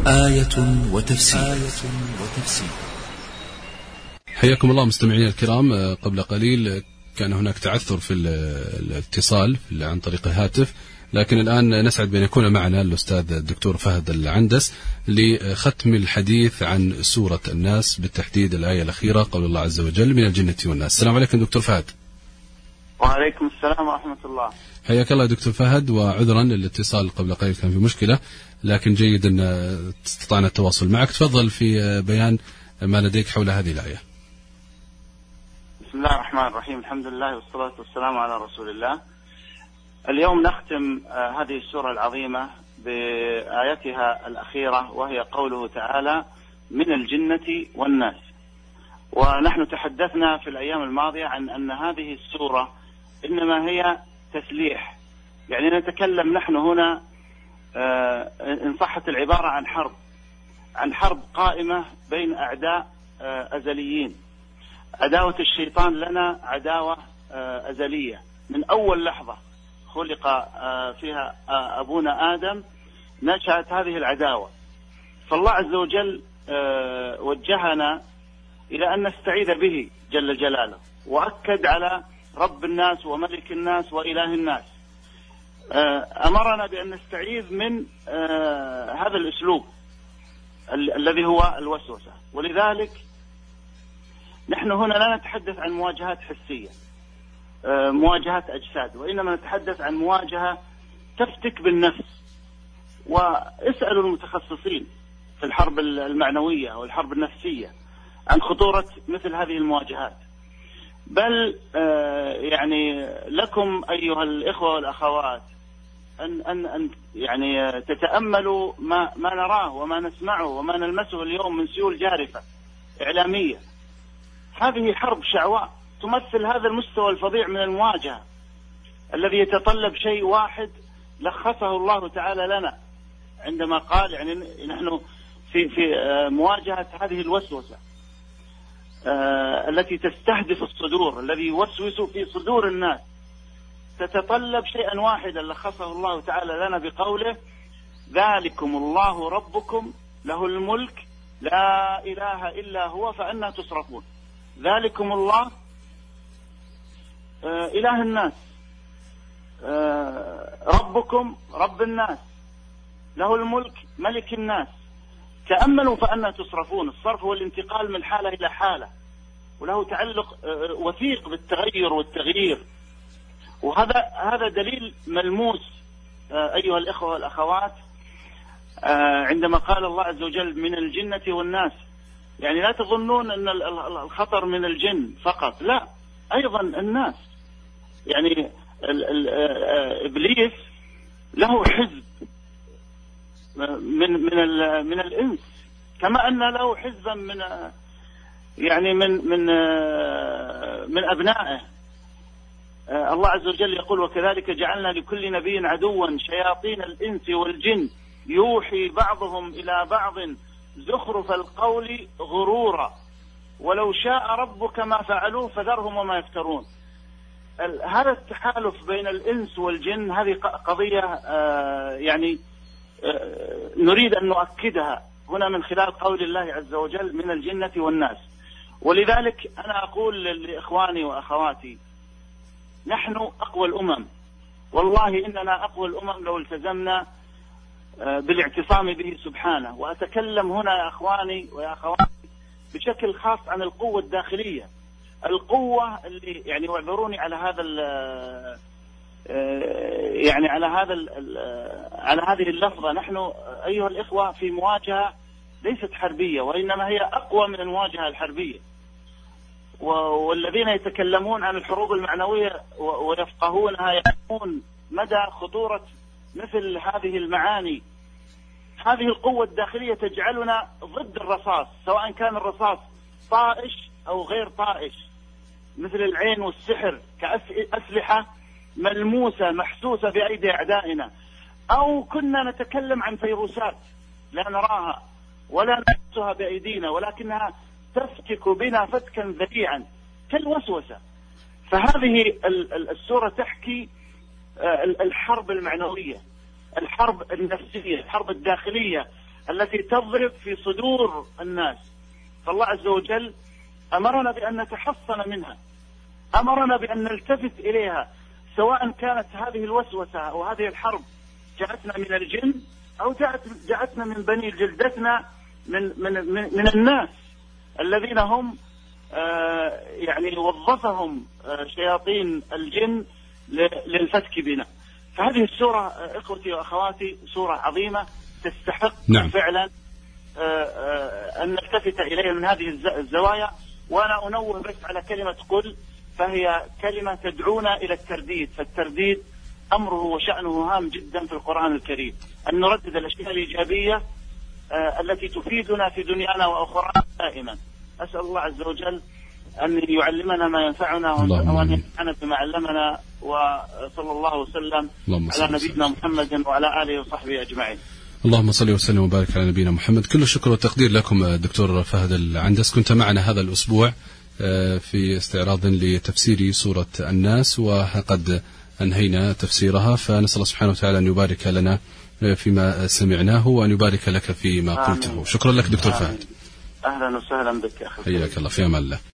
آية وتفسير. حياكم الله مستمعينا الكرام. قبل قليل كان هناك تعثر في الاتصال عن طريق الهاتف، لكن الآن نسعد بأن يكون معنا الأستاذ الدكتور فهد العندس لختم الحديث عن سورة الناس، بالتحديد الآية الأخيرة قول الله عز وجل من الجنة والناس. السلام عليكم دكتور فهد. وعليكم السلام ورحمة الله. حياك الله دكتور فهد، وعذرا للاتصال قبل قليل كان في مشكلة، لكن جيد أن استطعنا التواصل معك. تفضل في بيان ما لديك حول هذه الآية. بسم الله الرحمن الرحيم، الحمد لله والصلاة والسلام على رسول الله. اليوم نختم هذه السورة العظيمة بآيتها الأخيرة، وهي قوله تعالى من الجنة والناس. ونحن تحدثنا في الأيام الماضية عن أن هذه السورة إنما هي تسليح، يعني نتكلم نحن هنا إن صحت العبارة عن حرب قائمة بين أعداء أزليين. عداوة الشيطان لنا عداوة أزلية، من أول لحظة خلق فيها أبونا آدم نشأت هذه العداوة. فالله عز وجل وجهنا إلى أن نستعيذ به جل جلاله، وأكد على رب الناس وملك الناس وإله الناس. أمرنا بأن نستعيذ من هذا الأسلوب الذي هو الوسوسة. ولذلك نحن هنا لا نتحدث عن مواجهات حسية، مواجهات أجساد، وإنما نتحدث عن مواجهة تفتك بالنفس. واسألوا المتخصصين في الحرب المعنوية والحرب النفسية عن خطورة مثل هذه المواجهات. بل يعني لكم أيها الإخوة والأخوات أن يعني تتأملوا ما نراه وما نسمعه وما نلمسه اليوم من سيول جارفة إعلامية. هذه حرب شعواء تمثل هذا المستوى الفظيع من المواجهة الذي يتطلب شيء واحد لخصه الله تعالى لنا عندما قال يعني نحن في مواجهة هذه الوسوسة التي تستهدف الصدور، الذي يوسوس في صدور الناس، تتطلب شيئا واحدا لخصه الله تعالى لنا بقوله ذلكم الله ربكم له الملك لا إله إلا هو فأنى تصرفون. ذلكم الله إله الناس، ربكم رب الناس، له الملك ملك الناس. تأملوا فأنى تصرفون. الصرف هو الانتقال من حالة إلى حالة، وله تعلق وثيق بالتغير والتغيير. وهذا دليل ملموس أيها الإخوة والأخوات عندما قال الله عز وجل من الجنة والناس. يعني لا تظنون أن الخطر من الجن فقط، لا، أيضا الناس. يعني إبليس له حزب من الإنس، كما أن له حزبا من أبنائه. الله عز وجل يقول وكذلك جعلنا لكل نبي عدوا شياطين الإنس والجن يوحي بعضهم إلى بعض زخرف القول غرورا ولو شاء ربك ما فعلوه فذرهم وما يفترون. هذا التحالف بين الإنس والجن هذه قضية يعني نريد أن نؤكدها هنا من خلال قول الله عز وجل من الجنة والناس. ولذلك أنا أقول لإخواني وأخواتي نحن أقوى الأمم، والله إننا أقوى الأمم لو التزمنا بالاعتصام به سبحانه. وأتكلم هنا يا أخواني ويا أخواتي بشكل خاص عن القوة الداخلية، القوة اللي يعني واعذروني على هذا يعني على هذه اللفظة. نحن أيها الإخوة في مواجهة ليست حربية، وإنما هي أقوى من المواجهة الحربية. والذين يتكلمون عن الحروب المعنوية ويفقهونها يعلمون مدى خطورة مثل هذه المعاني. هذه القوة الداخلية تجعلنا ضد الرصاص، سواء كان الرصاص طائش أو غير طائش، مثل العين والسحر كأسلحة ملموسة محسوسة بأيدي أعدائنا، أو كنا نتكلم عن فيروسات لا نراها ولا نمسها بأيدينا ولكنها تفتك بنا فتكا ذريعا كالوسوسة. فهذه السورة تحكي الحرب المعنوية، الحرب النفسية، الحرب الداخلية التي تضرب في صدور الناس. فالله عز وجل أمرنا بأن نتحصن منها، أمرنا بأن نلتفت إليها، سواء كانت هذه الوسوسة أو هذه الحرب جاءتنا من الجن أو جاءتنا من بني جلدتنا من الناس الذين هم يعني وظفهم شياطين الجن للفتك بنا. فهذه السورة إخوتي وأخواتي سورة عظيمة تستحق فعلا أن نلتفت إليها من هذه الزوايا. وأنا أنوه بس على كلمة قل، فهي كلمة تدعونا إلى الترديد، فالترديد أمره وشأنه هام جدا في القرآن الكريم، أن نردد الأشياء الإيجابية التي تفيدنا في دنيانا وأخرانا دائما. أسأل الله عز وجل أن يعلمنا ما ينفعنا وأن ينفعنا بما علمنا، وصلى الله وسلم على نبينا محمد وعلى آله وصحبه أجمعين. اللهم صل وسلم وبارك على نبينا محمد. كل الشكر والتقدير لكم دكتور فهد العندس، كنت معنا هذا الأسبوع في استعراض لتفسير سورة الناس، وقد أنهينا تفسيرها، فنسأل الله سبحانه وتعالى أن يبارك لنا فيما سمعناه وأن يبارك لك فيما قلته. شكرا لك دكتور فهد. أهلا وسهلا بك أخي. حياك الله، في أمان الله.